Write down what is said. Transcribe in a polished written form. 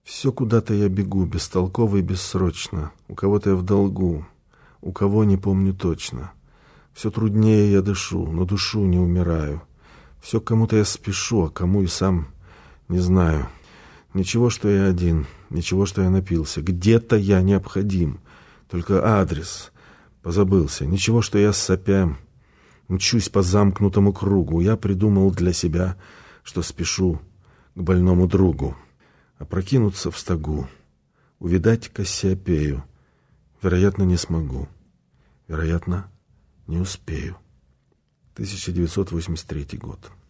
Все куда-то я бегу, бестолково и бессрочно. У кого-то я в долгу, у кого не помню точно. Все труднее я дышу, но душу не умираю. Все к кому-то я спешу, а кому и сам не знаю. Ничего, что я один, ничего, что я напился. Где-то я необходим, только адрес позабылся. Ничего, что я сопя мчусь по замкнутому кругу. Я придумал для себя, что спешу к больному другу. Опрокинуться в стогу, увидать Кассиопею, вероятно, не смогу, вероятно, не успею. 1983 год.